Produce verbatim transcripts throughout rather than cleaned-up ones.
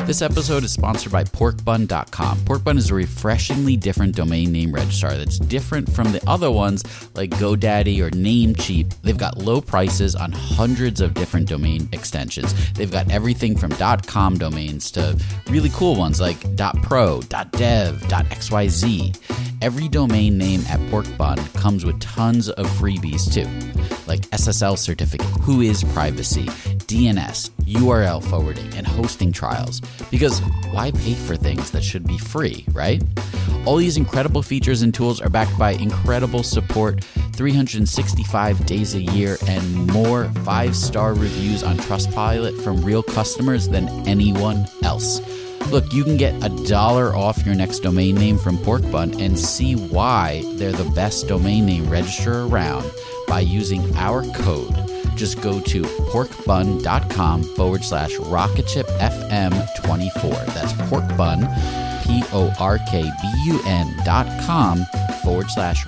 This episode is sponsored by pork bun dot com. Porkbun is a refreshingly different domain name registrar that's different from the other ones like GoDaddy or Namecheap. They've got low prices on hundreds of different domain extensions. They've got everything from .com domains to really cool ones like .pro, .dev, .xyz. Every domain name at Porkbun comes with tons of freebies too, like S S L certificate, Whois privacy, D N S, U R L forwarding, and hosting trials. Because why pay for things that should be free, right? All these incredible features and tools are backed by incredible support, three hundred sixty-five days a year, and more five-star reviews on Trustpilot from real customers than anyone else. Look, you can get a dollar off your next domain name from Porkbun and see why they're the best domain name registrar around by using our code. Just go to porkbun.com forward slash rocketshipfm24. That's porkbun, P O R K B U N dot com forward slash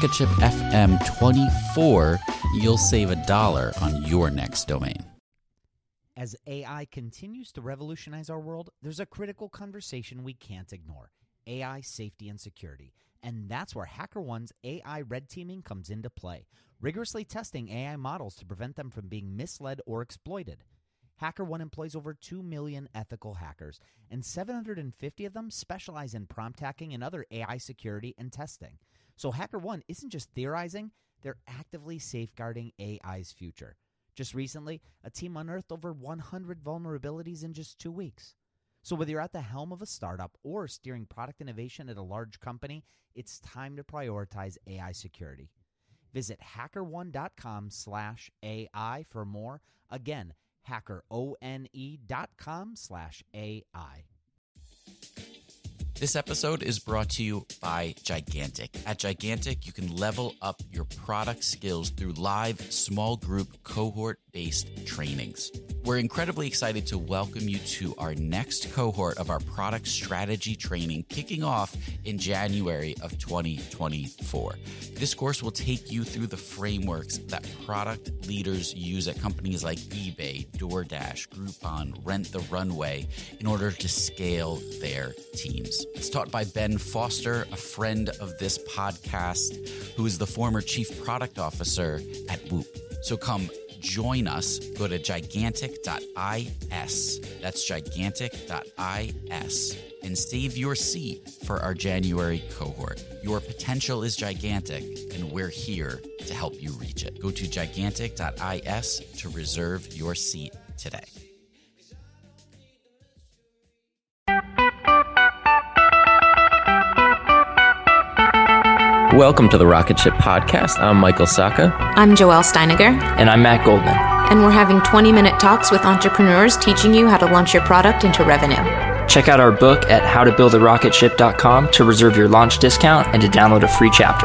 rocketshipfm24. You'll save a dollar on your next domain. As A I continues to revolutionize our world, there's a critical conversation we can't ignore: A I safety and security. And that's where HackerOne's A I red teaming comes into play, rigorously testing A I models to prevent them from being misled or exploited. HackerOne employs over two million ethical hackers, and seven hundred fifty of them specialize in prompt hacking and other A I security and testing. So HackerOne isn't just theorizing, they're actively safeguarding A I's future. Just recently, a team unearthed over one hundred vulnerabilities in just two weeks. So whether you're at the helm of a startup or steering product innovation at a large company, it's time to prioritize A I security. Visit hackerone.com slash AI for more. Again, hackerone.com slash AI. This episode is brought to you by Gigantic. At Gigantic, you can level up your product skills through live, small group, cohort-based trainings. We're incredibly excited to welcome you to our next cohort of our product strategy training, kicking off in January of twenty twenty-four. This course will take you through the frameworks that product leaders use at companies like eBay, DoorDash, Groupon, Rent the Runway in order to scale their teams. It's taught by Ben Foster, a friend of this podcast, who is the former chief product officer at Whoop. So come join us. Go to gigantic dot is. That's gigantic dot is and save your seat for our January cohort. Your potential is gigantic, and we're here to help you reach it. Go to gigantic dot is to reserve your seat today. Welcome to the Rocket Ship Podcast. I'm Michael Sacca. I'm Joelle Steiniger. And I'm Matt Goldman. And we're having twenty-minute talks with entrepreneurs teaching you how to launch your product into revenue. Check out our book at how to build a rocket ship dot com to reserve your launch discount and to download a free chapter.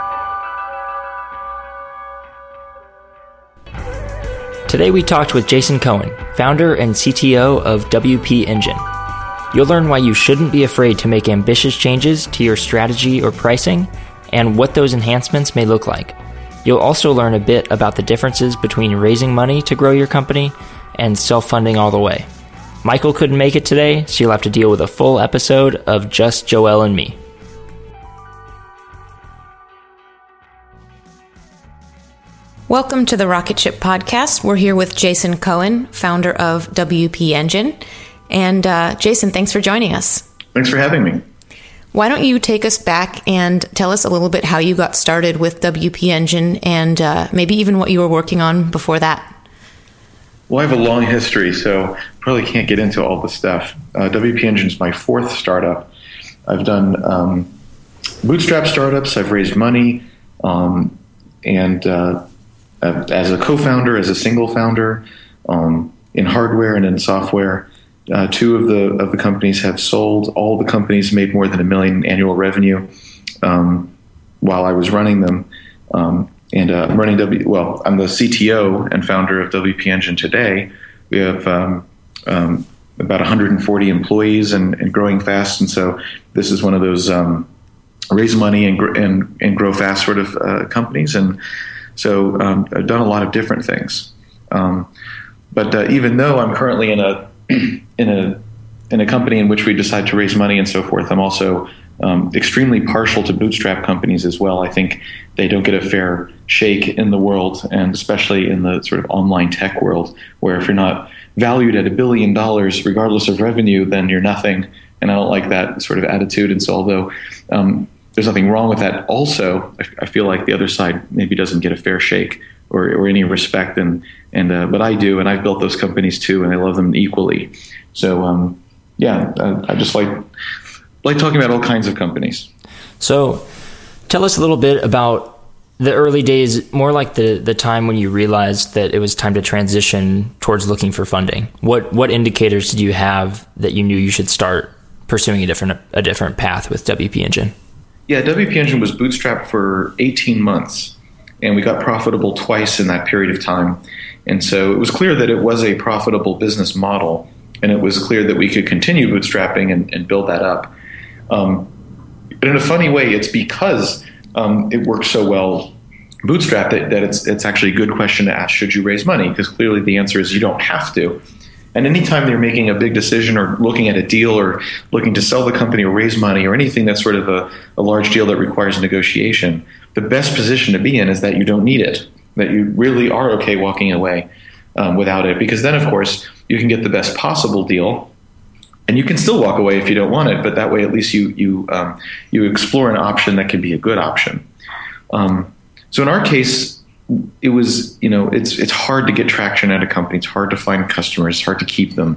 Today we talked with Jason Cohen, founder and C T O of W P Engine. You'll learn why you shouldn't be afraid to make ambitious changes to your strategy or pricing, and what those enhancements may look like. You'll also learn a bit about the differences between raising money to grow your company and self-funding all the way. Michael couldn't make it today, so you'll have to deal with a full episode of just Joelle and me. Welcome to the Rocket Ship Podcast. We're here with Jason Cohen, founder of W P Engine. And uh, Jason, thanks for joining us. Thanks for having me. Why don't you take us back and tell us a little bit how you got started with W P Engine and uh, maybe even what you were working on before that? Well, I have a long history, so probably can't get into all the stuff. Uh, W P Engine is my fourth startup. I've done um, bootstrap startups. I've raised money, um, and uh, as a co-founder, as a single founder, um, in hardware and in software. Uh, two of the of the companies have sold. All the companies made more than a million annual revenue um, while I was running them. Um, and uh, I'm running W. Well, I'm the C T O and founder of W P Engine today. We have um, um, about one hundred forty employees and, and growing fast. And so this is one of those um, raise money and, gr- and and grow fast sort of uh, companies. And so um, I've done a lot of different things. Um, but uh, even though I'm currently in a in a in a company in which we decide to raise money and so forth, I'm also um, extremely partial to bootstrap companies as well. I think they don't get a fair shake in the world, and especially in the sort of online tech world, where if you're not valued at a billion dollars, regardless of revenue, then you're nothing. And I don't like that sort of attitude. And so although um, there's nothing wrong with that, also, I, I feel like the other side maybe doesn't get a fair shake or, or any respect. And, and uh, but I do, and I've built those companies too, and I love them equally. So, um, yeah, I, I just like like talking about all kinds of companies. So tell us a little bit about the early days, more like the, the time when you realized that it was time to transition towards looking for funding. What what indicators did you have that you knew you should start pursuing a different a different path with W P Engine? Yeah, W P Engine was bootstrapped for eighteen months, and we got profitable twice in that period of time. And so it was clear that it was a profitable business model, and it was clear that we could continue bootstrapping and, and build that up. Um, but in a funny way, it's because um, it works so well bootstrapped that, that it's it's actually a good question to ask, should you raise money? Because clearly the answer is you don't have to. And anytime they're making a big decision or looking at a deal or looking to sell the company or raise money or anything that's sort of a, a large deal that requires negotiation, the best position to be in is that you don't need it, that you really are okay walking away um, without it. Because then, of course, you can get the best possible deal, and you can still walk away if you don't want it. But that way, at least you you um, you explore an option that can be a good option. Um, so in our case, it was, you know, it's it's hard to get traction at a company. It's hard to find customers. It's hard to keep them.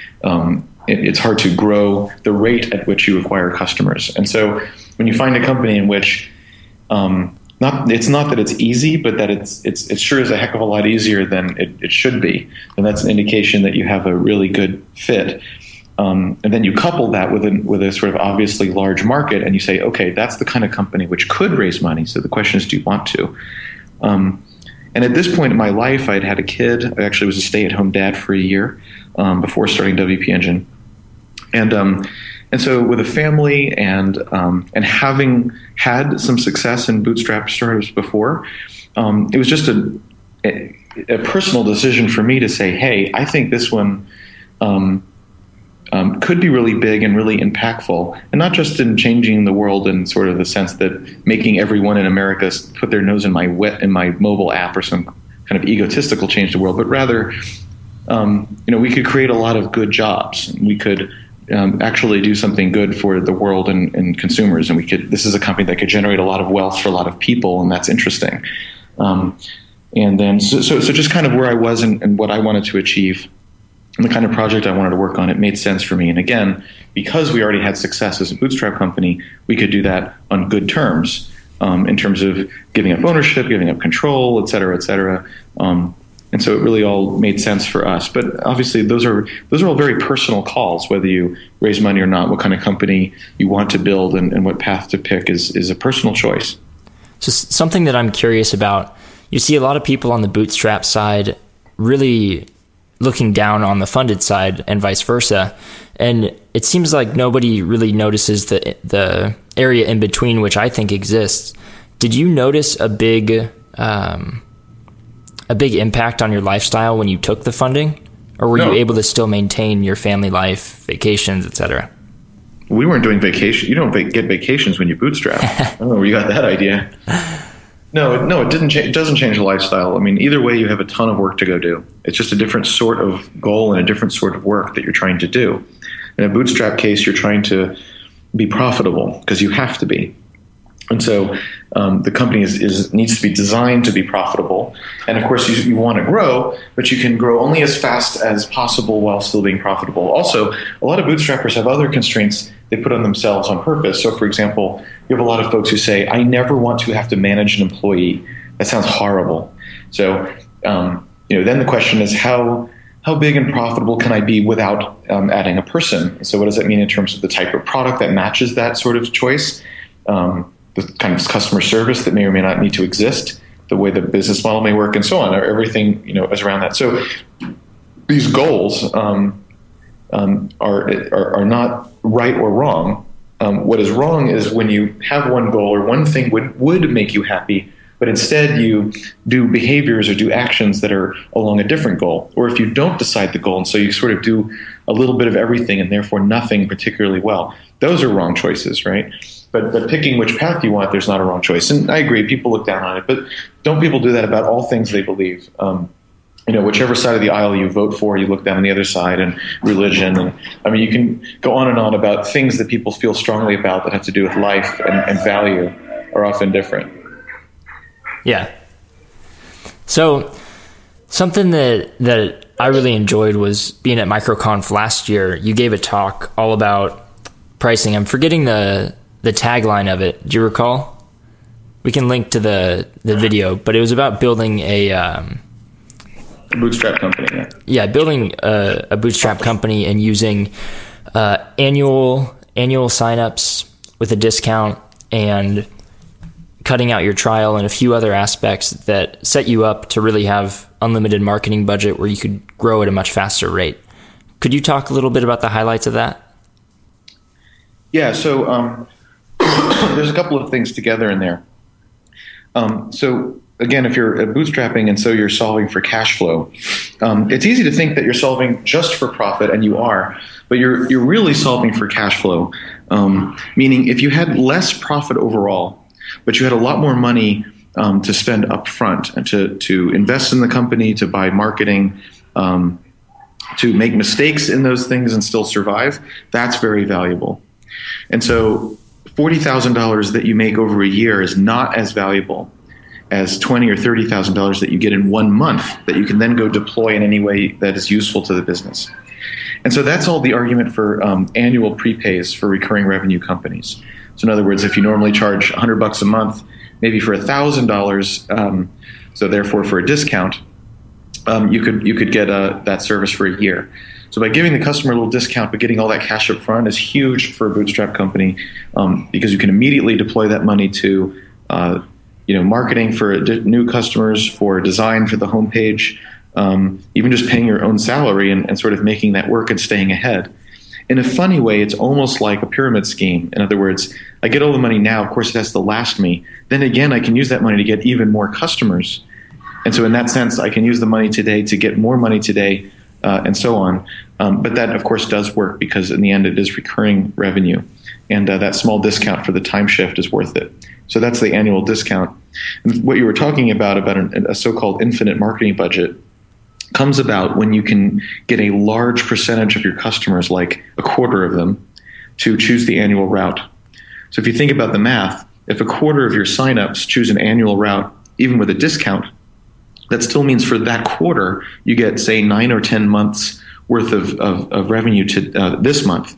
Um, it, it's hard to grow the rate at which you acquire customers. And so when you find a company in which um, not it's not that it's easy, but that it's it's it sure is a heck of a lot easier than it, it should be, and that's an indication that you have a really good fit. Um, and then you couple that with a, with a sort of obviously large market, and you say, okay, that's the kind of company which could raise money. So the question is, do you want to? Um, and at this point in my life, I'd had a kid. I actually was a stay-at-home dad for a year um, before starting W P Engine. And um, and so with a family and um, and having had some success in bootstrap startups before, um, it was just a, a, a personal decision for me to say, hey, I think this one um, um, could be really big and really impactful, and not just in changing the world in sort of the sense that making everyone in America put their nose in my wet in my mobile app or some kind of egotistical change the world, but rather, um, you know, we could create a lot of good jobs. We could um, actually do something good for the world and, and consumers, and we could. This is a company that could generate a lot of wealth for a lot of people, and that's interesting. Um, and then, so, so, so just kind of where I was and, and what I wanted to achieve, and the kind of project I wanted to work on, it made sense for me. And again, because we already had success as a bootstrap company, we could do that on good terms, um, in terms of giving up ownership, giving up control, et cetera, et cetera. Um, and so it really all made sense for us. But obviously, those are those are all very personal calls, whether you raise money or not. What kind of company you want to build and, and what path to pick is is a personal choice. So something that I'm curious about, you see a lot of people on the bootstrap side really looking down on the funded side and vice versa. And it seems like nobody really notices the the area in between, which I think exists. Did you notice a big um, a big impact on your lifestyle when you took the funding? Or were no. you able to still maintain your family life, vacations, et cetera? We weren't doing vacation. You don't get vacations when you bootstrap. I don't know where you got that idea. No, no, it didn't. Cha- it doesn't change the lifestyle. I mean, either way, you have a ton of work to go do. It's just a different sort of goal and a different sort of work that you're trying to do. In a bootstrap case, you're trying to be profitable because you have to be. And so um, the company is, is needs to be designed to be profitable. And of course, you, you want to grow, but you can grow only as fast as possible while still being profitable. Also, a lot of bootstrappers have other constraints they put on themselves on purpose. So, for example, you have a lot of folks who say, I never want to have to manage an employee. That sounds horrible. So, um, you know, then the question is how how big and profitable can I be without um, adding a person? So what does that mean in terms of the type of product that matches that sort of choice? Um, the kind of customer service that may or may not need to exist, the way the business model may work, and so on. Everything, you know, is around that. So these goals um, um, are, are are not right or wrong. Um, what is wrong is when you have one goal or one thing would would make you happy, but instead you do behaviors or do actions that are along a different goal. Or if you don't decide the goal, and so you sort of do a little bit of everything and therefore nothing particularly well, those are wrong choices, right? But but picking which path you want, there's not a wrong choice. And I agree, people look down on it, but don't people do that about all things they believe? Um, you know, whichever side of the aisle you vote for, you look down on the other side, and religion. And I mean, you can go on and on about things that people feel strongly about that have to do with life and, and value are often different. Yeah. So something that that I really enjoyed was being at MicroConf last year. You gave a talk all about pricing. I'm forgetting the the tagline of it. Do you recall? We can link to the the video, but it was about building a um, bootstrap company. Yeah, yeah building a, a bootstrap company and using uh, annual annual signups with a discount and cutting out your trial and a few other aspects that set you up to really have unlimited marketing budget where you could grow at a much faster rate. Could you talk a little bit about the highlights of that? Yeah, so um, there's a couple of things together in there. Um, so again, if you're bootstrapping and so you're solving for cash flow, um, it's easy to think that you're solving just for profit, and you are, but you're you're really solving for cash flow. Um, meaning, if you had less profit overall, but you had a lot more money um, to spend up front and to to invest in the company, to buy marketing, um, to make mistakes in those things and still survive, that's very valuable. And so forty thousand dollars that you make over a year is not as valuable as twenty thousand dollars or thirty thousand dollars that you get in one month that you can then go deploy in any way that is useful to the business. And so that's all the argument for um, annual prepays for recurring revenue companies. So in other words, if you normally charge one hundred bucks a month, maybe for one thousand dollars, um, so therefore for a discount, um, you could you could get uh, that service for a year. So by giving the customer a little discount but getting all that cash up front is huge for a bootstrap company, um, because you can immediately deploy that money to uh, you know, marketing for new customers, for design for the homepage, um, even just paying your own salary and, and sort of making that work and staying ahead. In a funny way, it's almost like a pyramid scheme. In other words, I get all the money now, of course it has to last me. Then again, I can use that money to get even more customers. And so in that sense, I can use the money today to get more money today, uh, and so on. Um, but that, of course, does work because in the end, it is recurring revenue. And uh, that small discount for the time shift is worth it. So that's the annual discount. And what you were talking about, about an, a so-called infinite marketing budget, comes about when you can get a large percentage of your customers, like a quarter of them, to choose the annual route. So if you think about the math, if a quarter of your signups choose an annual route, even with a discount, that still means for that quarter, you get, say, nine or ten months worth of, of, of revenue to uh, this month.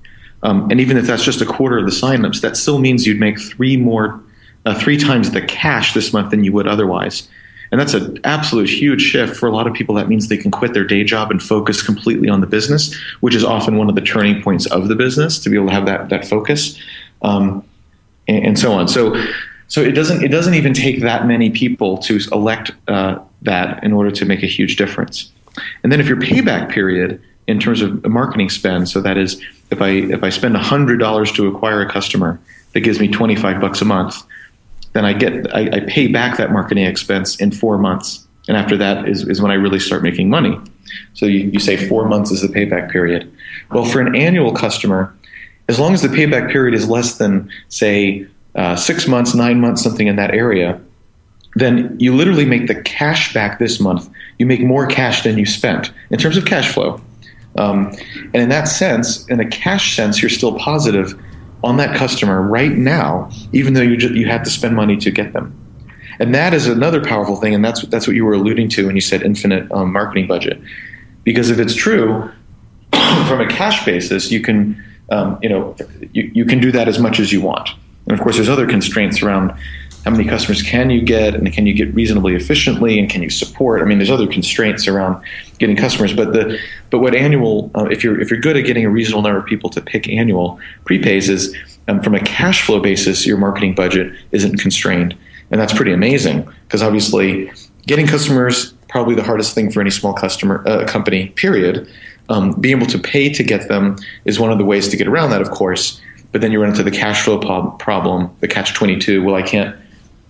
Um, and even if that's just a quarter of the signups, that still means you'd make three more, uh, three times the cash this month than you would otherwise. And that's an absolute huge shift. For a lot of people, that means they can quit their day job and focus completely on the business, which is often one of the turning points of the business, to be able to have that that focus, um, and, and so on. So, so it doesn't it doesn't even take that many people to elect uh, that in order to make a huge difference. And then if your payback period in terms of marketing spend, so that is, if I if I spend one hundred dollars to acquire a customer, that gives me twenty-five bucks a month. Then I get I, I pay back that marketing expense in four months, and after that is, is when I really start making money. So you, you say four months is the payback period. Well, for an annual customer, as long as the payback period is less than, say, uh, six months, nine months, something in that area, then you literally make the cash back this month. You make more cash than you spent in terms of cash flow. Um, and in that sense, in a cash sense, you're still positive on that customer right now, even though you just, you had to spend money to get them. And that is another powerful thing, and that's that's what you were alluding to when you said infinite um, marketing budget. Because if it's true, from a cash basis, you can um, you know you, you can do that as much as you want. And of course, there's other constraints around how many customers can you get, and can you get reasonably efficiently, and can you support? I mean, there's other constraints around getting customers. But the but what annual, uh, if you're if you're good at getting a reasonable number of people to pick annual prepays, is um, from a cash flow basis, your marketing budget isn't constrained, and that's pretty amazing. Because obviously, getting customers probably the hardest thing for any small customer uh, company. Period. Um, being able to pay to get them is one of the ways to get around that, of course. But then you run into the cash flow po- problem, the catch twenty-two. Well, I can't.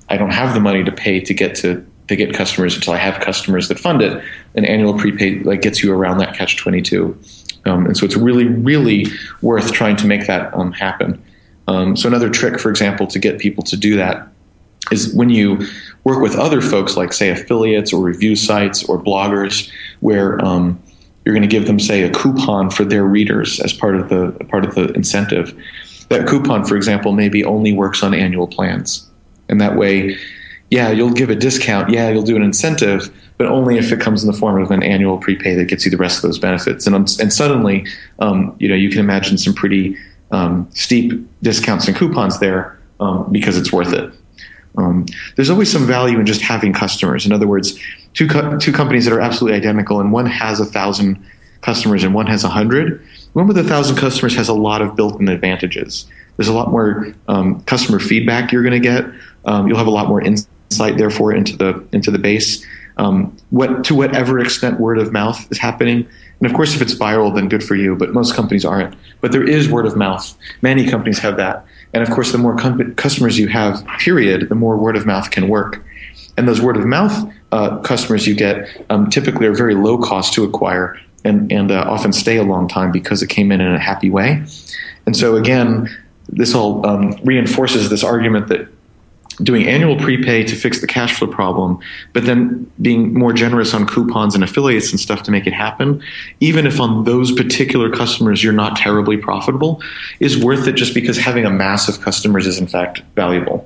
I don't have the money to pay to get to to get customers until I have customers that fund it. An annual prepaid like gets you around that catch twenty-two. Um, and so it's really, really worth trying to make that um, happen. Um, so another trick, for example, to get people to do that is when you work with other folks, like say affiliates or review sites or bloggers, where um, you're going to give them, say, a coupon for their readers as part of the part of the incentive. That coupon, for example, maybe only works on annual plans, and that way, yeah, you'll give a discount, yeah, you'll do an incentive, but only if it comes in the form of an annual prepay that gets you the rest of those benefits. And and suddenly, um, you know, you can imagine some pretty um, steep discounts and coupons there um, because it's worth it. Um, there's always some value in just having customers. In other words, two co- two companies that are absolutely identical, and one has a thousand customers and one has a hundred. One with a thousand customers has a lot of built-in advantages. There's a lot more um, customer feedback you're going to get. Um, you'll have a lot more insight, therefore, into the into the base. Um, what to whatever extent word of mouth is happening. And of course, if it's viral, then good for you, but most companies aren't. But there is word of mouth. Many companies have that. And of course, the more com- customers you have, period, the more word of mouth can work. And those word of mouth uh, customers you get um, typically are very low cost to acquire and, and uh, often stay a long time because it came in in a happy way. And so again, this all um, reinforces this argument that doing annual prepay to fix the cash flow problem, but then being more generous on coupons and affiliates and stuff to make it happen, even if on those particular customers you're not terribly profitable, is worth it just because having a mass of customers is in fact valuable.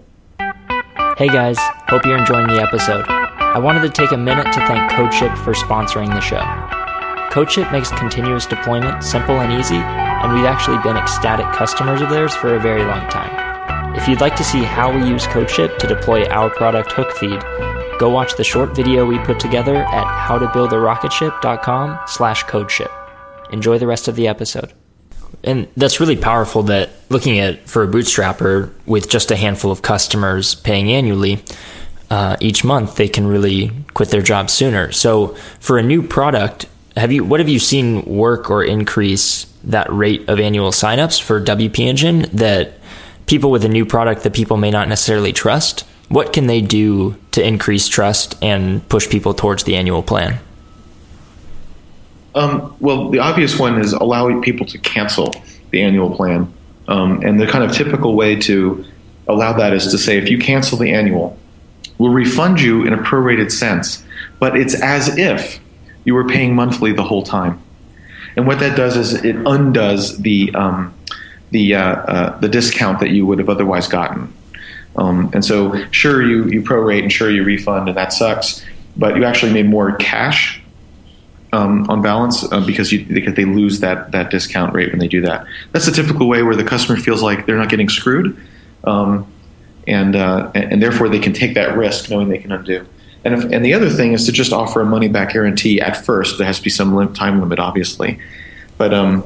Hey guys, hope you're enjoying the episode. I wanted to take a minute to thank CodeShip for sponsoring the show. CodeShip makes continuous deployment simple and easy, and we've actually been ecstatic customers of theirs for a very long time. If you'd like to see how we use CodeShip to deploy our product Hookfeed, go watch the short video we put together at howtobuildarocketship.com slash CodeShip. Enjoy the rest of the episode. And that's really powerful that looking at for a bootstrapper with just a handful of customers paying annually uh, each month, they can really quit their job sooner. So for a new product, have you what have you seen work or increase that rate of annual signups for W P Engine that people with a new product that people may not necessarily trust? What can they do to increase trust and push people towards the annual plan? Um, well, the obvious one is allowing people to cancel the annual plan. Um, and the kind of typical way to allow that is to say, if you cancel the annual, we'll refund you in a prorated sense, but it's as if you were paying monthly the whole time. And what that does is it undoes the um, the uh, uh, the discount that you would have otherwise gotten. Um, and so sure, you, you prorate and sure, you refund, and that sucks, but you actually made more cash Um, on balance uh, because you because they lose that that discount rate when they do that. That's a typical way where the customer feels like they're not getting screwed, um, and, uh, and and therefore they can take that risk knowing they can undo. And if, and the other thing is to just offer a money back guarantee at first. There has to be some lim- time limit, obviously, but um,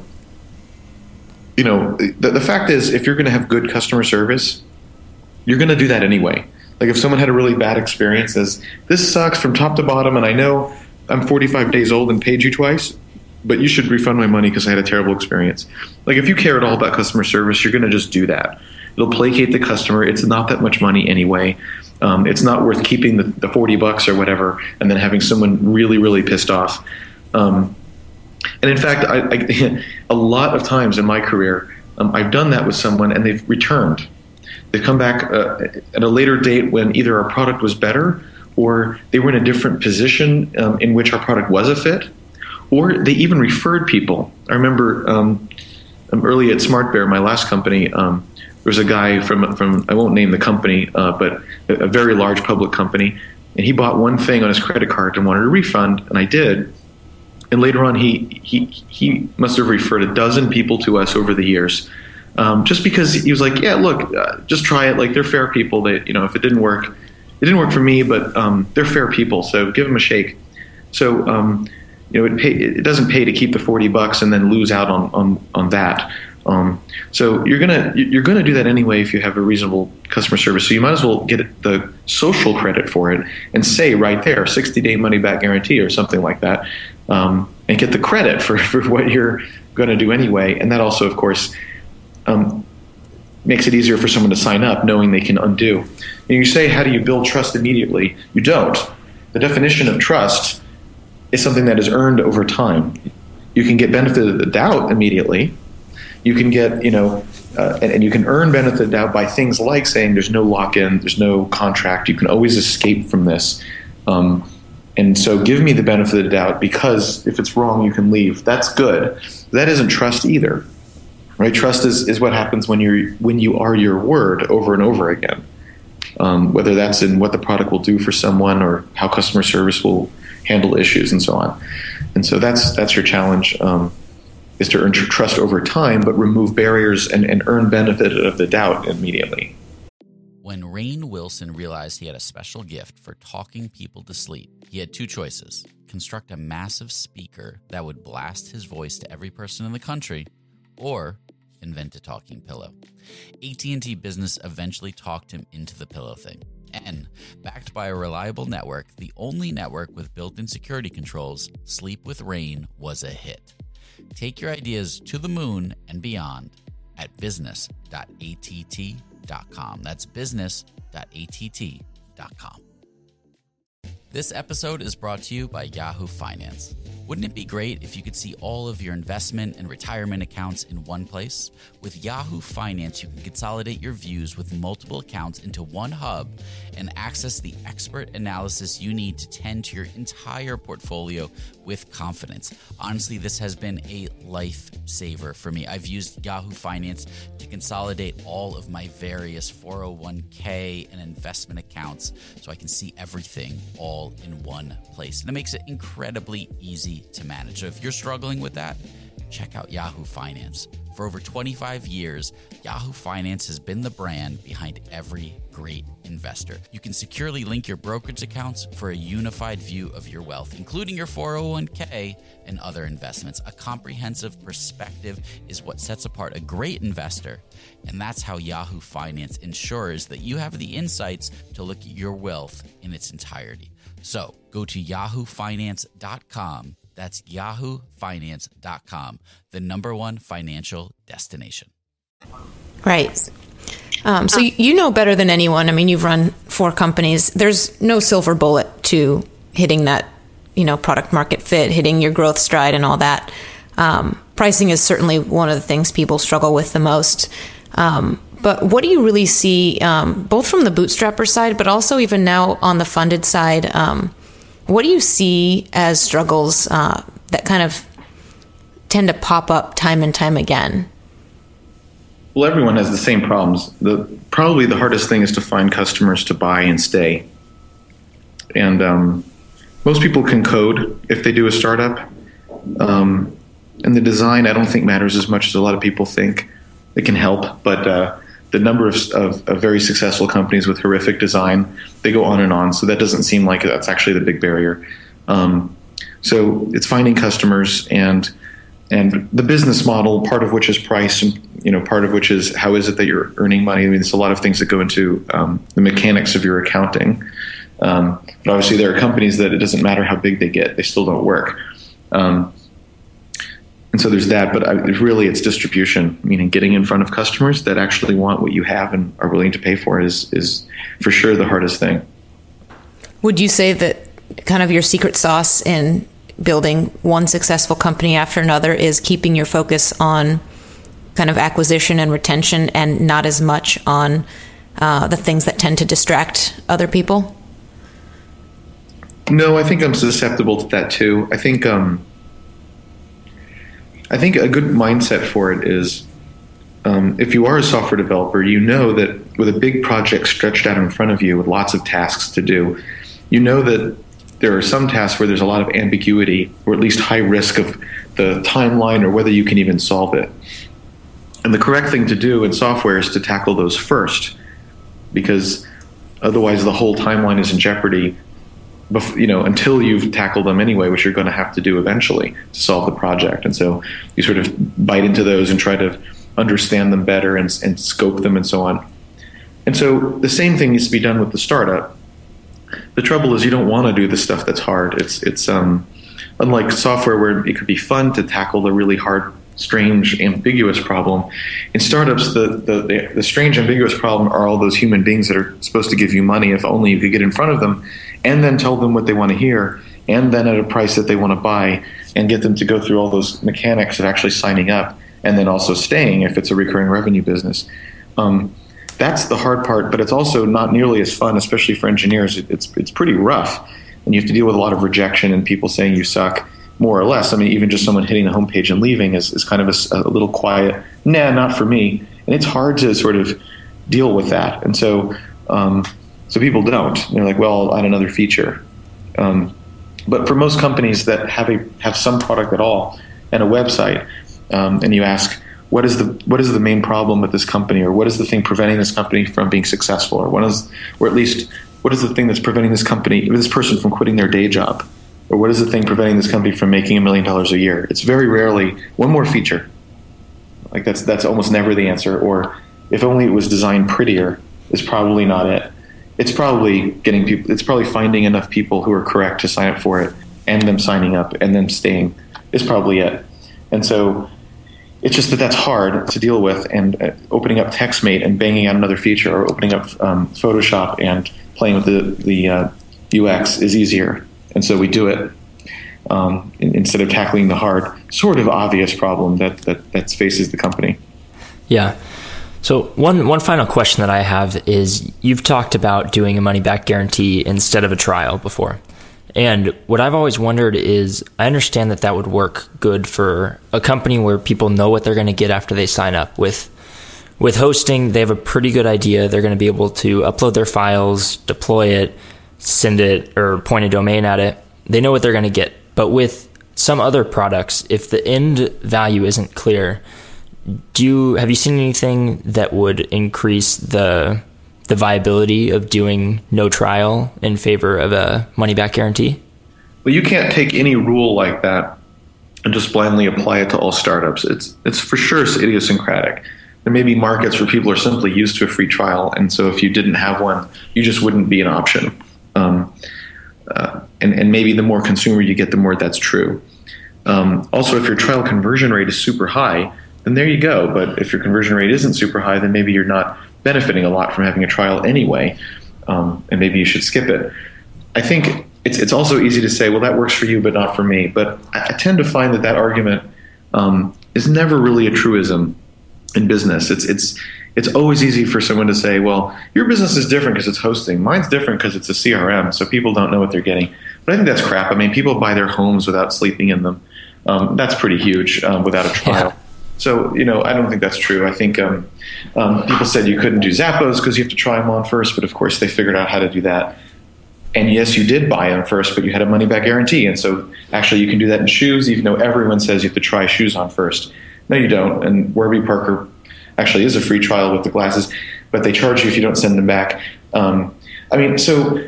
you know the, the fact is, if you're going to have good customer service, you're going to do that anyway. Like if someone had a really bad experience, says this sucks from top to bottom, and I know I'm forty-five days old and paid you twice, but you should refund my money because I had a terrible experience. Like if you care at all about customer service, you're going to just do that. It'll placate the customer. It's not that much money anyway. Um, it's not worth keeping the, the forty bucks or whatever and then having someone really, really pissed off. Um, and in fact, I, I, a lot of times in my career, um, I've done that with someone and they've returned. They've come back uh, at a later date when either our product was better or they were in a different position um, in which our product was a fit, or they even referred people. I remember um, early at SmartBear, my last company, um, there was a guy from, from I won't name the company, uh, but a, a very large public company, and he bought one thing on his credit card and wanted a refund, and I did. And later on, he he he must have referred a dozen people to us over the years, um, just because he was like, yeah, look, uh, just try it. Like they're fair people. They, you know, if it didn't work, it didn't work for me, but um, they're fair people, so give them a shake. So um, you know, it, pay, it doesn't pay to keep the forty bucks and then lose out on on on that. Um, so you're gonna you're gonna do that anyway if you have a reasonable customer service. So you might as well get the social credit for it and say right there, sixty day money back guarantee or something like that, um, and get the credit for, for what you're going to do anyway. And that also, of course, um, makes it easier for someone to sign up knowing they can undo. And you say, how do you build trust immediately? You don't. The definition of trust is something that is earned over time. You can get benefit of the doubt immediately. You can get, you know, uh, and, and you can earn benefit of doubt by things like saying there's no lock-in, there's no contract. You can always escape from this. Um, and so give me the benefit of the doubt, because if it's wrong, you can leave. That's good. That isn't trust either, right? Trust is, is what happens when you're when you are your word over and over again. Um, whether that's in what the product will do for someone or how customer service will handle issues and so on. And so that's that's your challenge, um, is to earn trust over time, but remove barriers and, and earn benefit of the doubt immediately. When Rainn Wilson realized he had a special gift for talking people to sleep, he had two choices: construct a massive speaker that would blast his voice to every person in the country, or invent a talking pillow. A T and T Business eventually talked him into the pillow thing. And, backed by a reliable network, the only network with built-in security controls, Sleep with Rainn was a hit. Take your ideas to the moon and beyond at business dot A T T dot com. That's business dot A T T dot com. This episode is brought to you by Yahoo Finance. Wouldn't it be great if you could see all of your investment and retirement accounts in one place? With Yahoo Finance, you can consolidate your views with multiple accounts into one hub and access the expert analysis you need to tend to your entire portfolio with confidence. Honestly, this has been a lifesaver for me. I've used Yahoo Finance to consolidate all of my various four oh one k and investment accounts so I can see everything all in one place. And it makes it incredibly easy to manage. So if you're struggling with that, check out Yahoo Finance. For over twenty-five years, Yahoo Finance has been the brand behind every great investor. You can securely link your brokerage accounts for a unified view of your wealth, including your four oh one k and other investments. A comprehensive perspective is what sets apart a great investor, and that's how Yahoo Finance ensures that you have the insights to look at your wealth in its entirety. So go to yahoo finance dot com. That's yahoo finance dot com, the number one financial destination. Right. Um, so you know better than anyone. I mean, you've run four companies. There's no silver bullet to hitting that, you know, product market fit, hitting your growth stride and all that. Um, pricing is certainly one of the things people struggle with the most. Um, but what do you really see, um, both from the bootstrapper side, but also even now on the funded side? Um, what do you see as struggles uh, that kind of tend to pop up time and time again? Well, everyone has the same problems. The probably the hardest thing is to find customers to buy and stay. And um, most people can code if they do a startup. Um, and the design, I don't think matters as much as a lot of people think. It can help, but uh, the number of, of, of very successful companies with horrific design, they go on and on. So that doesn't seem like that's actually the big barrier. Um, so it's finding customers and and the business model, part of which is price, and you know, part of which is how is it that you're earning money. I mean, there's a lot of things that go into um, the mechanics of your accounting. Um, but obviously, there are companies that it doesn't matter how big they get; they still don't work. Um, and so there's that. But I, really, it's distribution, meaning getting in front of customers that actually want what you have and are willing to pay for it is is for sure the hardest thing. Would you say that kind of your secret sauce in building one successful company after another is keeping your focus on kind of acquisition and retention and not as much on uh, the things that tend to distract other people? No, I think I'm susceptible to that too. I think um, I think a good mindset for it is um, if you are a software developer, you know that with a big project stretched out in front of you with lots of tasks to do, you know that there are some tasks where there's a lot of ambiguity or at least high risk of the timeline or whether you can even solve it. And the correct thing to do in software is to tackle those first, because otherwise the whole timeline is in jeopardy, you know, until you've tackled them anyway, which you're going to have to do eventually to solve the project. And so you sort of bite into those and try to understand them better and, and scope them and so on. And so the same thing needs to be done with the startup. The trouble is you don't want to do the stuff that's hard. It's it's um, unlike software where it could be fun to tackle the really hard strange, ambiguous problem. In startups, the, the, the, the strange, ambiguous problem are all those human beings that are supposed to give you money if only you could get in front of them and then tell them what they want to hear and then at a price that they want to buy and get them to go through all those mechanics of actually signing up and then also staying if it's a recurring revenue business. Um, that's the hard part, but it's also not nearly as fun, especially for engineers. It, it's it's pretty rough, and you have to deal with a lot of rejection and people saying you suck, more or less. I mean, even just someone hitting the homepage and leaving is, is kind of a, a little quiet, nah, not for me. And it's hard to sort of deal with that. And so um, so people don't. They're like, well, I'll add another feature. Um, but for most companies that have a have some product at all and a website, um, and you ask, what is the what is the main problem with this company, or what is the thing preventing this company from being successful, or what is, or at least what is the thing that's preventing this company, this person from quitting their day job, or what is the thing preventing this company from making a million dollars a year? It's very rarely one more feature. Like that's that's almost never the answer. Or if only it was designed prettier, is probably not it. It's probably getting people. It's probably finding enough people who are correct to sign up for it, and them signing up and them staying is probably it. And so it's just that that's hard to deal with. And uh, opening up TextMate and banging out another feature, or opening up um, Photoshop and playing with the the uh, U X is easier. And so we do it um, instead of tackling the hard, sort of obvious problem that, that, that faces the company. Yeah. So one one final question that I have is, you've talked about doing a money-back guarantee instead of a trial before. And what I've always wondered is, I understand that that would work good for a company where people know what they're going to get after they sign up. With with hosting, they have a pretty good idea. They're going to be able to upload their files, deploy it, send it, or point a domain at it. They know what they're going to get. But with some other products, if the end value isn't clear, do you have you seen anything that would increase the the viability of doing no trial in favor of a money-back guarantee? Well, you can't take any rule like that and just blindly apply it to all startups. It's it's for sure idiosyncratic. There may be markets where people are simply used to a free trial, and so if you didn't have one, you just wouldn't be an option. Um, uh, and, and maybe the more consumer you get, the more that's true. Um, also, if your trial conversion rate is super high, then there you go. But if your conversion rate isn't super high, then maybe you're not benefiting a lot from having a trial anyway, um, and maybe you should skip it. I think it's it's also easy to say, well, that works for you, but not for me. But I, I tend to find that that argument um, is never really a truism in business. It's it's it's always easy for someone to say, well, your business is different because it's hosting. Mine's different because it's a C R M, so people don't know what they're getting. But I think that's crap. I mean, people buy their homes without sleeping in them. Um, that's pretty huge um, without a trial. Yeah. So, you know, I don't think that's true. I think um, um, people said you couldn't do Zappos because you have to try them on first, but of course they figured out how to do that. And yes, you did buy them first, but you had a money-back guarantee. And so actually you can do that in shoes, even though everyone says you have to try shoes on first. No, you don't. And Warby Parker actually is a free trial with the glasses, but they charge you if you don't send them back. Um, I mean, so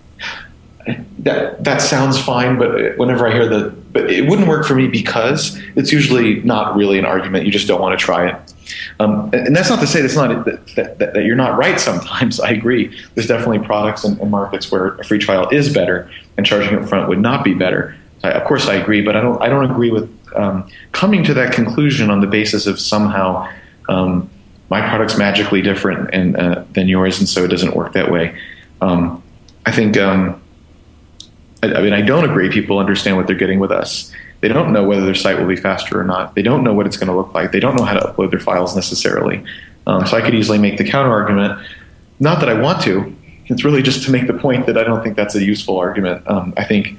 that that sounds fine, but whenever I hear the, but it wouldn't work for me because it's usually not really an argument. You just don't want to try it. Um, and that's not to say that's not that, that, that you're not right sometimes. I agree. There's definitely products and, and markets where a free trial is better and charging up front would not be better. I, of course, I agree, but I don't. I don't agree with um, coming to that conclusion on the basis of somehow um, my product's magically different and uh, than yours, and so it doesn't work that way. Um, I think. Um, I, I mean, I don't agree. People understand what they're getting with us. They don't know whether their site will be faster or not. They don't know what it's going to look like. They don't know how to upload their files necessarily. Um, so I could easily make the counter argument. Not that I want to. It's really just to make the point that I don't think that's a useful argument. Um, I think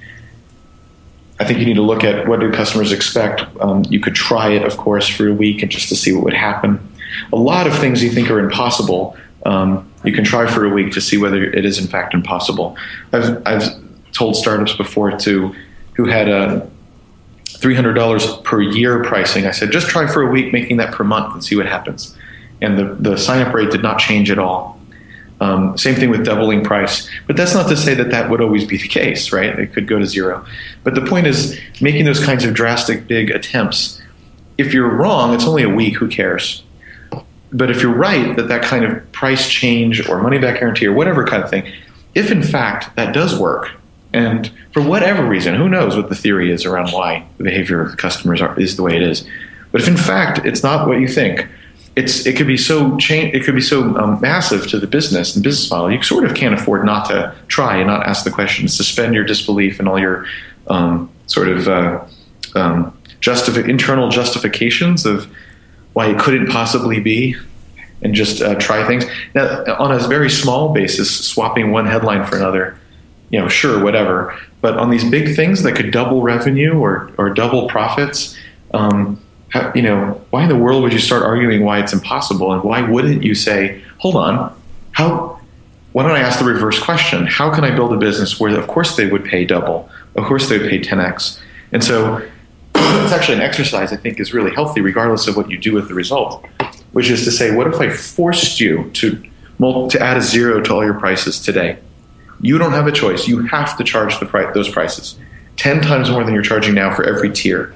I think you need to look at what do customers expect. Um, you could try it, of course, for a week and just to see what would happen. A lot of things you think are impossible, um, you can try for a week to see whether it is in fact impossible. I've I've told startups before to who had a three hundred dollars per year pricing. I said, just try for a week making that per month and see what happens. And the, the sign-up rate did not change at all. Um, same thing with doubling price. But that's not to say that that would always be the case, right? It could go to zero. But the point is, making those kinds of drastic, big attempts, if you're wrong, it's only a week, who cares? But if you're right that that kind of price change or money-back guarantee or whatever kind of thing, if in fact that does work, and for whatever reason, who knows what the theory is around why the behavior of the customers are, is the way it is. But if in fact it's not what you think, it's it could be so cha- it could be so um, massive to the business and business model, you sort of can't afford not to try and not ask the question, suspend your disbelief and all your um, sort of uh, um, justifi- internal justifications of why it couldn't possibly be, and just uh, try things. Now, on a very small basis, swapping one headline for another, you know, sure, whatever. But on these big things that could double revenue or or double profits, um, how, you know, why in the world would you start arguing why it's impossible? And why wouldn't you say, hold on, how? Why don't I ask the reverse question? How can I build a business where, of course, they would pay double, of course, they would pay ten x, and so it's actually an exercise I think is really healthy, regardless of what you do with the result. Which is to say, what if I forced you to to add a zero to all your prices today? You don't have a choice. You have to charge the price, those prices, ten times more than you're charging now for every tier.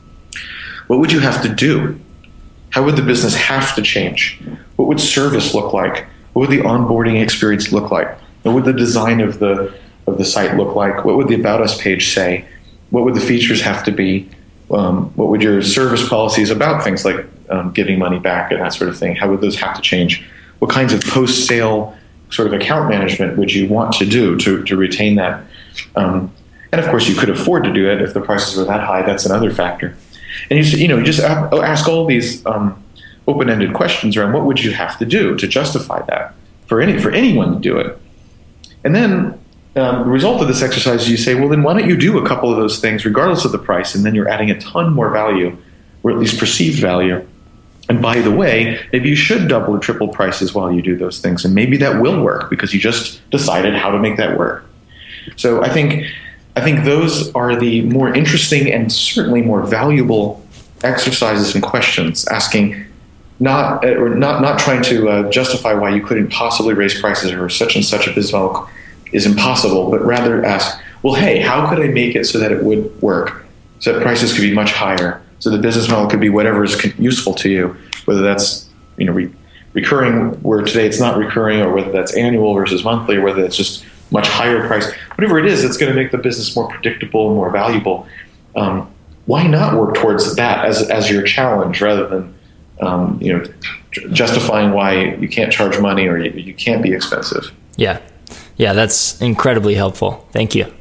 What would you have to do? How would the business have to change? What would service look like? What would the onboarding experience look like? What would the design of the of the site look like? What would the About Us page say? What would the features have to be? Um, what would your service policies about things like um, giving money back and that sort of thing, how would those have to change? What kinds of post-sale sort of account management would you want to do to, to retain that? Um, and of course, you could afford to do it if the prices were that high. That's another factor. And you, you know, you just ask all these um, open-ended questions around what would you have to do to justify that for any for anyone to do it. And then Um, the result of this exercise is you say, well, then why don't you do a couple of those things regardless of the price, and then you're adding a ton more value, or at least perceived value. And by the way, maybe you should double or triple prices while you do those things, and maybe that will work because you just decided how to make that work. So I think I think those are the more interesting and certainly more valuable exercises and questions, asking not or not not trying to uh, justify why you couldn't possibly raise prices or such and such a business model is impossible, but rather ask, well, hey, how could I make it so that it would work, so that prices could be much higher, so the business model could be whatever is useful to you, whether that's you know re- recurring, where today it's not recurring, or whether that's annual versus monthly, or whether it's just much higher price, whatever it is, it's going to make the business more predictable and more valuable. Um, why not work towards that as as your challenge rather than um, you know justifying why you can't charge money or you, you can't be expensive? Yeah. Yeah, that's incredibly helpful. Thank you.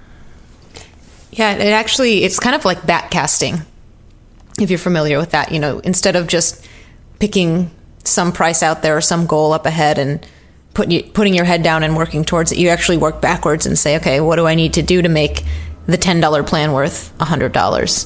Yeah, it actually, it's kind of like backcasting, if you're familiar with that. You know, instead of just picking some price out there or some goal up ahead and put you, putting your head down and working towards it, you actually work backwards and say, okay, what do I need to do to make the ten dollars plan worth one hundred dollars?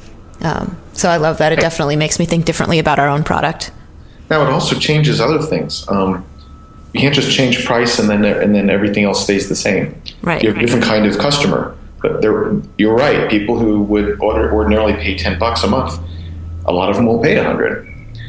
Um, so I love that. It definitely makes me think differently about our own product. Now, it also changes other things. Um, You can't just change price and then and then everything else stays the same. Right. You have a different kind of customer. But you're right. People who would order, ordinarily pay ten bucks a month, a lot of them will pay a hundred.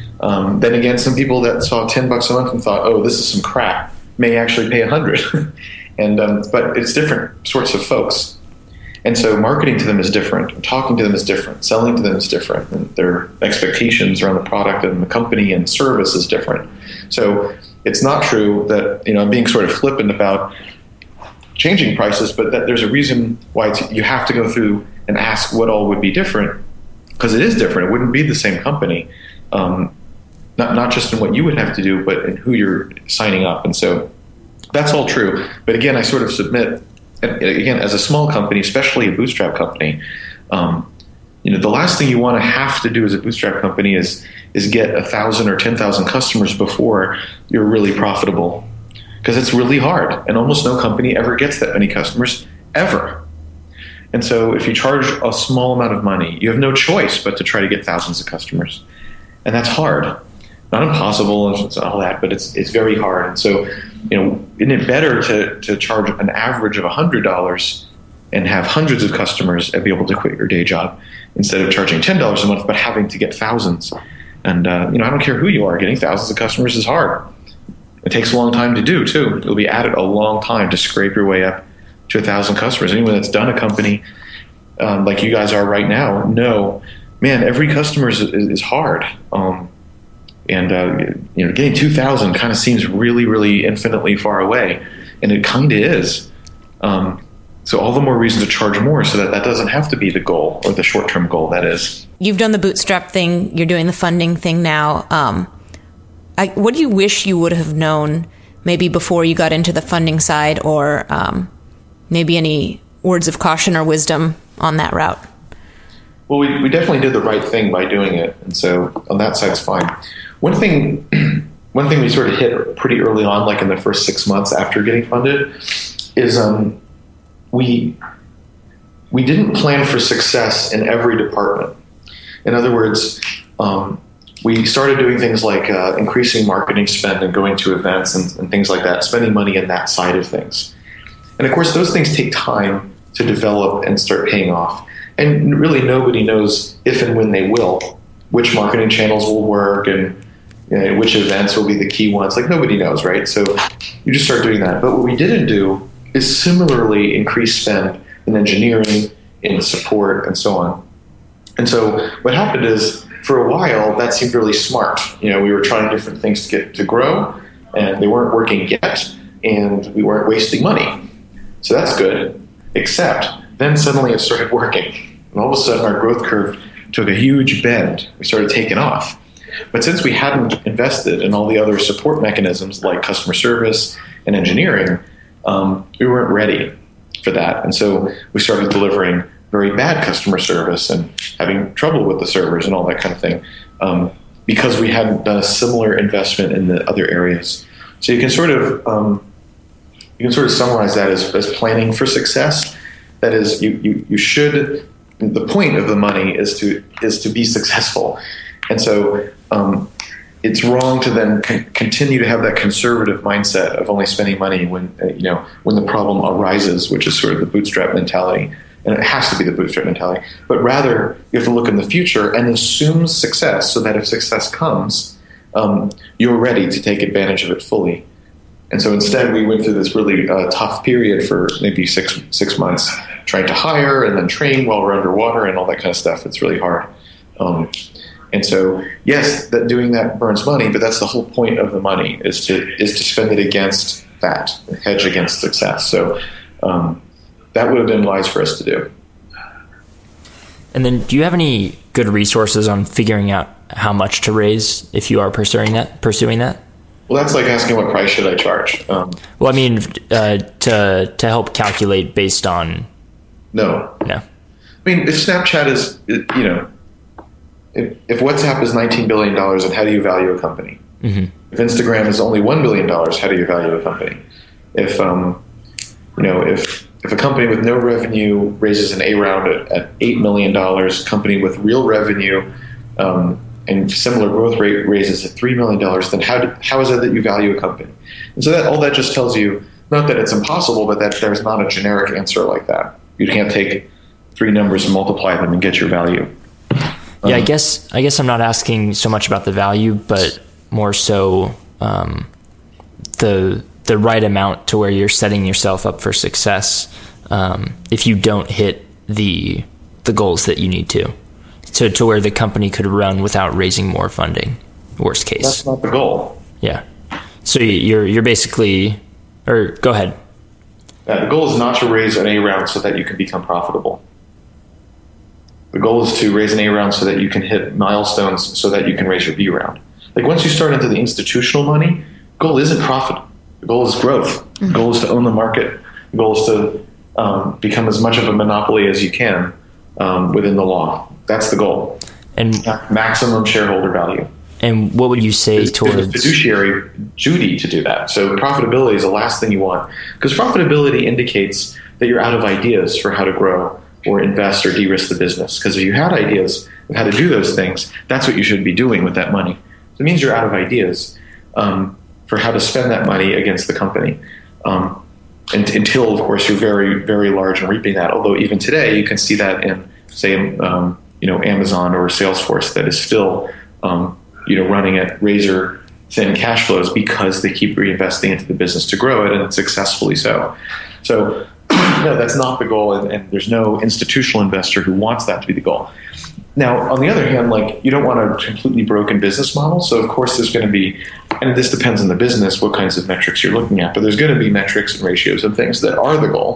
Um, then again, some people that saw ten bucks a month and thought, "Oh, this is some crap," may actually pay a hundred. and um, but it's different sorts of folks. And so marketing to them is different. Talking to them is different. Selling to them is different. And their expectations around the product and the company and service is different. So it's not true that, you know, I'm being sort of flippant about changing prices, but that there's a reason why it's, you have to go through and ask what all would be different, because it is different. It wouldn't be the same company, um, not not just in what you would have to do, but in who you're signing up. And so that's all true. But again, I sort of submit, and again, as a small company, especially a bootstrap company, um, you know, the last thing you want to have to do as a bootstrap company is is get a thousand or ten thousand customers before you're really profitable, because it's really hard, and almost no company ever gets that many customers ever. And so, if you charge a small amount of money, you have no choice but to try to get thousands of customers, and that's hard. Not impossible and all that, but it's it's very hard. And so, you know, isn't it better to to charge an average of a hundred dollars and have hundreds of customers and be able to quit your day job instead of charging ten dollars a month but having to get thousands? And, uh, you know, I don't care who you are, getting thousands of customers is hard. It takes a long time to do, too. It'll be at it a long time to scrape your way up to a thousand customers. Anyone that's done a company um, like you guys are right now, know, man, every customer is, is hard. Um, and, uh, you know, getting two thousand kind of seems really, really infinitely far away. And it kind of is. Um, So all the more reason to charge more so that that doesn't have to be the goal, or the short-term goal, that is. You've done the bootstrap thing. You're doing the funding thing now. Um, I, what do you wish you would have known maybe before you got into the funding side, or um, maybe any words of caution or wisdom on that route? Well, we, we definitely did the right thing by doing it. And so on that side, it's fine. One thing, one thing we sort of hit pretty early on, like in the first six months after getting funded, is um, we we didn't plan for success in every department. In other words, um, we started doing things like uh, increasing marketing spend and going to events and, and things like that, spending money in that side of things. And of course, those things take time to develop and start paying off. And really nobody knows if and when they will, which marketing channels will work and you know, which events will be the key ones. Like nobody knows, right? So you just start doing that. But what we didn't do is similarly increase spend in engineering, in support, and so on. And so what happened is, for a while, that seemed really smart. You know, we were trying different things to get to grow, and they weren't working yet, and we weren't wasting money. So that's good. Except then suddenly it started working, and all of a sudden our growth curve took a huge bend. We started taking off. But since we hadn't invested in all the other support mechanisms like customer service and engineering, um, we weren't ready for that. And so we started delivering very bad customer service and having trouble with the servers and all that kind of thing, um, because we hadn't done a similar investment in the other areas. So you can sort of um, you can sort of summarize that as, as planning for success. That is, you, you you should. The point of the money is to is to be successful, and so um, it's wrong to then con- continue to have that conservative mindset of only spending money when uh, you know when the problem arises, which is sort of the bootstrap mentality. And it has to be the bootstrap mentality. But rather, you have to look in the future and assume success so that if success comes, um, you're ready to take advantage of it fully. And so instead, we went through this really uh, tough period for maybe six six months, trying to hire and then train while we're underwater and all that kind of stuff. It's really hard. Um, and so, yes, that doing that burns money, but that's the whole point of the money, is to is to spend it against that, hedge against success. So um, that would have been wise for us to do. And then do you have any good resources on figuring out how much to raise if you are pursuing that? Pursuing that? Well, that's like asking what price should I charge. Um, well, I mean, uh, to to help calculate based on... No. No. I mean, if Snapchat is, you know, if, if WhatsApp is nineteen billion dollars, then how do you value a company? Mm-hmm. If Instagram is only one billion dollars, how do you value a company? If, um, you know, if... If a company with no revenue raises an A round at, at eight million dollars, a company with real revenue um, and similar growth rate raises at three million dollars, then how do, how is it that you value a company? And so that all that just tells you, not that it's impossible, but that there's not a generic answer like that. You can't take three numbers and multiply them and get your value. Yeah, um, I guess I guess I'm not asking so much about the value, but more so um, the... the right amount to where you're setting yourself up for success um, if you don't hit the the goals that you need to, to to where the company could run without raising more funding, worst case. That's not the goal. Yeah. So you're you're basically, or go ahead. Uh, the goal is not to raise an A round so that you can become profitable. The goal is to raise an A round so that you can hit milestones so that you can raise your B round. Like once you start into the institutional money, goal isn't profit. The goal is growth. The goal is to own the market. The goal is to um, become as much of a monopoly as you can um, within the law. That's the goal. And maximum shareholder value. And what would you say it's, towards it's a fiduciary duty to do that? So profitability is the last thing you want, because profitability indicates that you're out of ideas for how to grow or invest or de-risk the business. Because if you had ideas of how to do those things, that's what you should be doing with that money. So it means you're out of ideas. Um, for how to spend that money against the company. Um, and, until, of course, you're very, very large and reaping that. Although even today, you can see that in, say, um, you know, Amazon or Salesforce that is still, um, you know, running at razor-thin cash flows because they keep reinvesting into the business to grow it, and successfully so. So, no, that's not the goal, and, and there's no institutional investor who wants that to be the goal. Now, on the other hand, like you don't want a completely broken business model. So, of course, there's going to be, and this depends on the business, what kinds of metrics you're looking at. But there's going to be metrics and ratios and things that are the goal.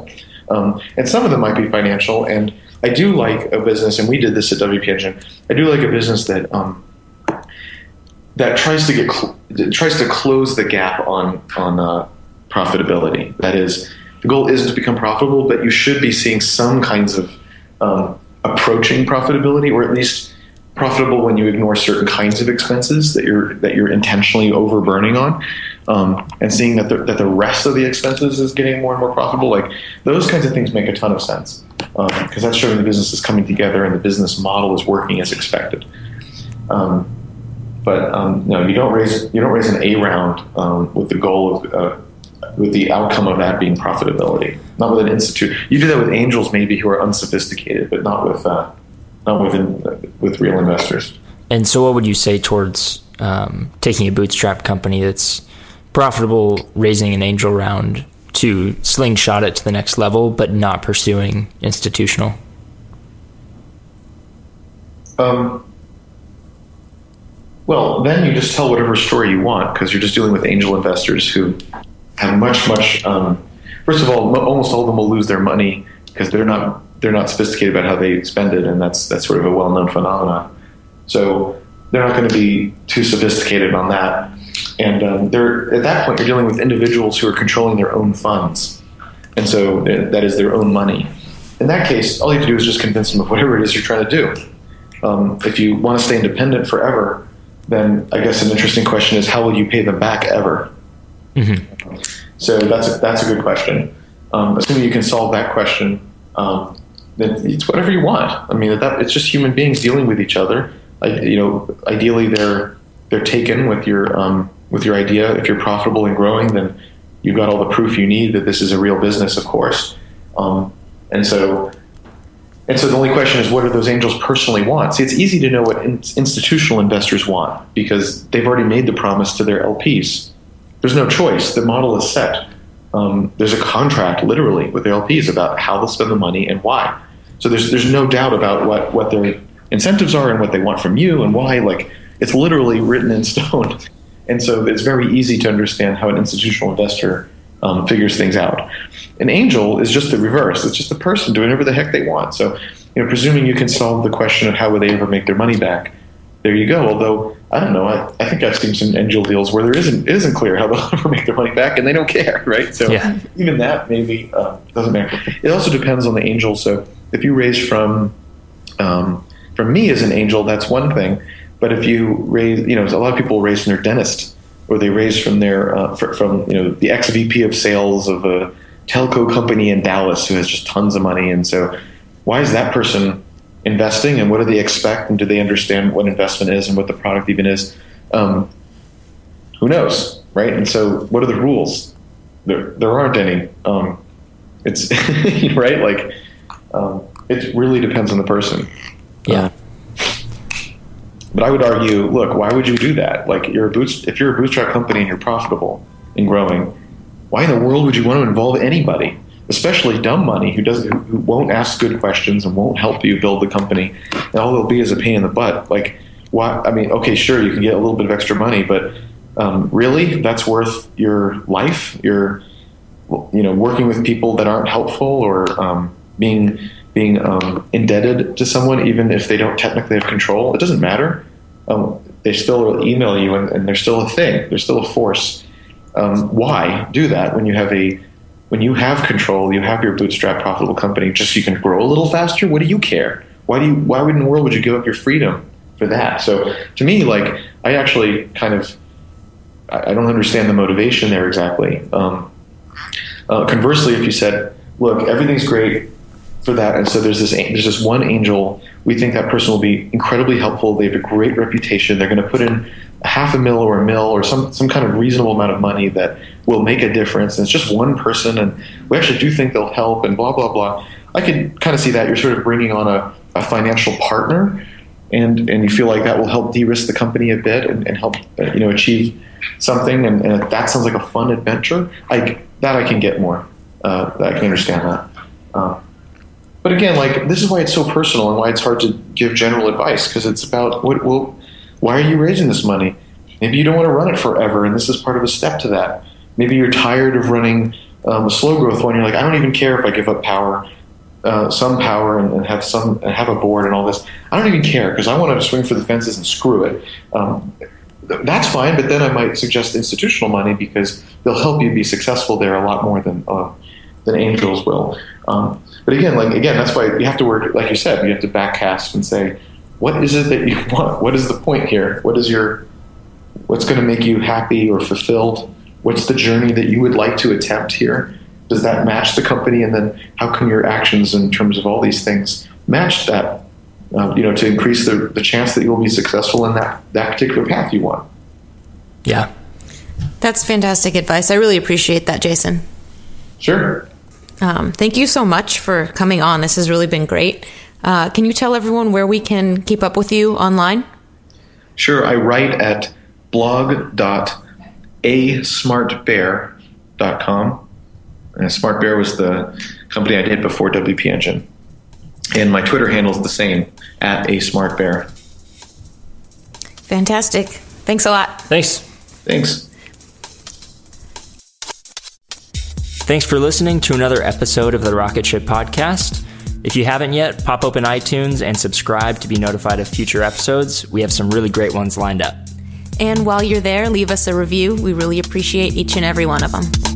Um, and some of them might be financial. And I do like a business, and we did this at W P Engine. I do like a business that um, that tries to get cl- tries to close the gap on on uh, profitability. That is, the goal isn't to become profitable, but you should be seeing some kinds of um, approaching profitability, or at least profitable when you ignore certain kinds of expenses that you're that you're intentionally overburning on, um, and seeing that the, that the rest of the expenses is getting more and more profitable. Like those kinds of things make a ton of sense, because um, that's showing the business is coming together and the business model is working as expected. Um, but um, no, you don't raise you don't raise an A round um, with the goal of uh, with the outcome of that being profitability. Not with an institute. You do that with angels maybe who are unsophisticated, but not with. Uh, Not within, with real investors. And so what would you say towards um, taking a bootstrap company that's profitable, raising an angel round to slingshot it to the next level, but not pursuing institutional? Um, well, then you just tell whatever story you want, because you're just dealing with angel investors who have much, much... Um, first of all, almost all of them will lose their money because they're not... they're not sophisticated about how they spend it, and that's that's sort of a well-known phenomenon. So they're not going to be too sophisticated on that. And um, they're at that point, you're dealing with individuals who are controlling their own funds, and so that is their own money. In that case, all you have to do is just convince them of whatever it is you're trying to do. Um, if you want to stay independent forever, then I guess an interesting question is, how will you pay them back ever? Mm-hmm. So that's a, that's a good question. Um, assuming you can solve that question, um, then it's whatever you want. I mean, that it's just human beings dealing with each other. I, you know, ideally they're they're taken with your um, with your idea. If you're profitable and growing, then you've got all the proof you need that this is a real business, of course. Um, and so, and so the only question is, what do those angels personally want? See, it's easy to know what in, institutional investors want because they've already made the promise to their L Ps. There's no choice. The model is set. Um, there's a contract, literally, with the L Ps about how they'll spend the money and why. So there's there's no doubt about what, what their incentives are and what they want from you and why. Like, it's literally written in stone. And so it's very easy to understand how an institutional investor um, figures things out. An angel is just the reverse. It's just a person doing whatever the heck they want. So, you know, presuming you can solve the question of how would they ever make their money back, there you go. Although, I don't know, I, I think I've seen some angel deals where there isn't it isn't clear how they'll ever make their money back, and they don't care, right? So yeah. Even that maybe uh, doesn't matter. It also depends on the angel. So if you raise from um, from me as an angel, that's one thing. But if you raise, you know, a lot of people raise from their dentist, or they raise from their uh, from you know the ex V P of sales of a telco company in Dallas who has just tons of money, and so why is that person investing, and what do they expect, and do they understand what investment is and what the product even is? Um, who knows, right? And so what are the rules? There, there aren't any. Um, it's right, like um, it really depends on the person. Yeah. Uh, but I would argue, look, why would you do that? Like, you're a boot, if you're a bootstrap company and you're profitable and growing, why in the world would you want to involve anybody? Especially dumb money who doesn't, who won't ask good questions and won't help you build the company, and all they'll be is a pain in the butt. Like, why? I mean, okay, sure, you can get a little bit of extra money, but um, really, that's worth your life? You're, you know, working with people that aren't helpful, or um, being being um, indebted to someone, even if they don't technically have control. It doesn't matter. Um, they still will email you, and, and they're still a thing. They're still a force. Um, why do that when you have a When you have control, you have your bootstrap profitable company, just so you can grow a little faster? What do you care? Why do you? Why would in the world would you give up your freedom for that? So to me, like, I actually kind of, I, I don't understand the motivation there exactly. Um, uh, conversely, if you said, look, everything's great for that, and so there's this there's this one angel, we think that person will be incredibly helpful. They have a great reputation. They're going to put in a half a mil or a mil or some some kind of reasonable amount of money that will make a difference. And it's just one person, and we actually do think they'll help, and blah, blah, blah. I could kind of see that. You're sort of bringing on a, a financial partner, and, and you feel like that will help de-risk the company a bit and, and help uh, you know achieve something, and, and that sounds like a fun adventure. I, that I can get more. Uh, I can understand that. Uh, but again, like, this is why it's so personal and why it's hard to give general advice, because it's about, what, well, why are you raising this money? Maybe you don't want to run it forever, and this is part of a step to that. Maybe you're tired of running Um, a slow growth one, you're like, I don't even care if I give up power, uh, some power, and, and have some and have a board and all this. I don't even care because I want to swing for the fences and screw it. Um, that's fine, but then I might suggest institutional money because they'll help you be successful there a lot more than uh, than angels will. Um, but again, like again, that's why you have to work, like you said, you have to backcast and say, what is it that you want? What is the point here? What is your what's going to make you happy or fulfilled? What's the journey that you would like to attempt here? Does that match the company? And then how can your actions in terms of all these things match that, uh, you know, to increase the, the chance that you'll be successful in that, that particular path you want? Yeah. That's fantastic advice. I really appreciate that, Jason. Sure. Um, thank you so much for coming on. This has really been great. Uh, can you tell everyone where we can keep up with you online? Sure. I write at blog dot a smart bear dot com. And Smart Bear was the company I did before W P Engine. And my Twitter handle is the same, at a smart bear. Fantastic. Thanks a lot. Thanks. Thanks. Thanks for listening to another episode of the Rocket Ship Podcast. If you haven't yet, pop open iTunes and subscribe to be notified of future episodes. We have some really great ones lined up. And while you're there, leave us a review. We really appreciate each and every one of them.